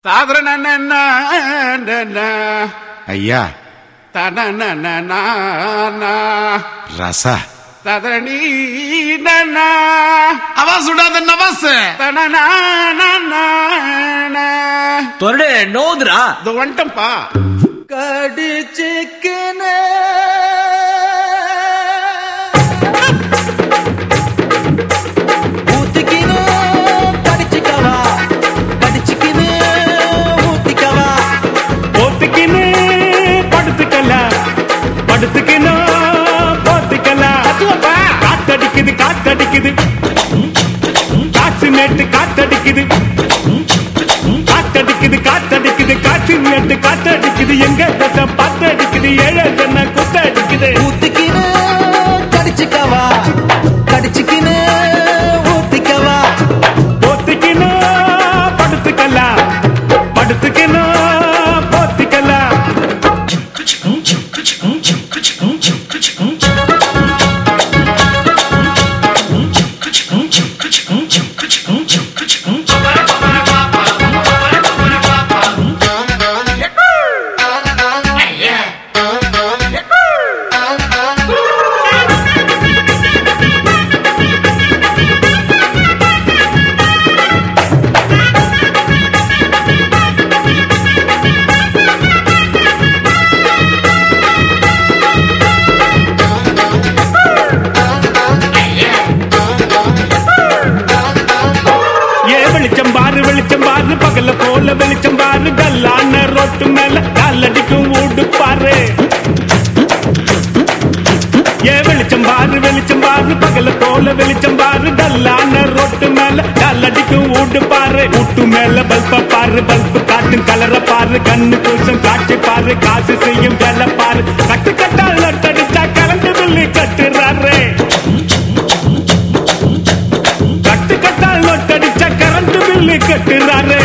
ஐயா ரச அவா சுடாத நவாஸ் தொரடு நோதுரா வந்துட்டம்பா கடிச்சிக்கனே காத்தடிக்குது காற்று நேட்டு காத்தடிக்குது காத்தடிக்குது காத்தடிக்குது காற்று நேட்டு காத்தடிக்குது எங்க பாத்தடிக்குது ஏழை ஜன குத்தடிக்குது ஊத்திக்கினு கடிச்சுக்கவா கடிச்சுக்கினு ஊத்திக்கவா போத்திக்கினு படுத்துக்கலாம் படுத்துக்கினு போத்திக்கலாம் வெளிச்சம் பாரு பகல போல வெளிச்சம் பாரு கல்லான ரோட்டு மேல காலடிக்கும் ஊடு பாரு ஏ வெளிச்சம் பாரு பகல போல வெளிச்சம் பாரு கல்லான ரோட்டு மேல காலடிக்கும் ஊடு பாரு ஊட்டு மேல பல்ப பாரு பல்பு காட்டும் கலர பாரு கண்ணு கூசம் காட்சி பாரு காசு செய்யும் வேலை பாரு கட்டு கட்டால் நட்டடிச்சா கலந்து சொல்லி கட்டுறாரு கட்டு கட்டால் நட்டடிச்சா கரண்ட் பில்லு கட்டுறாரு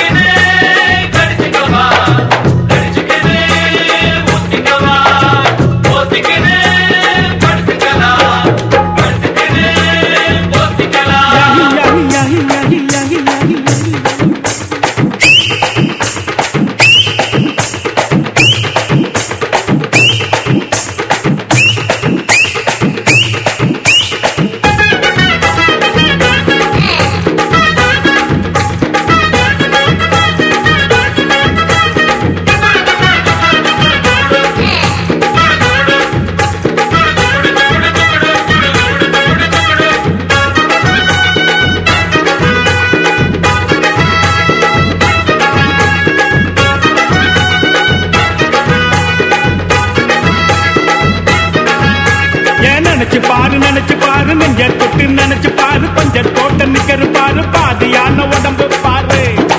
நினைச்சு பாரு நெஞ்ச தொட்டு நினைச்சு பாரு பஞ்ச தோட்ட நிக்கரு பாரு பாதியான உடம்பு பாரு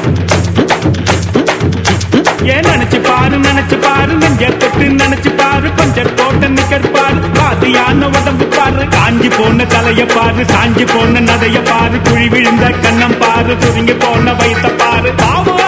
ஏன் நினைச்சு பாரு நெஞ்ச தொட்டு நினைச்சு பாரு பஞ்ச தோட்ட நிக்கரு பாரு பாதியான உடம்பு பாரு காஞ்சி போன தலைய பாரு சாஞ்சி போன நடைய பாரு குழி விழுந்த கண்ணம் பாரு சுருங்கி போன வயித்த பாரு பாவம்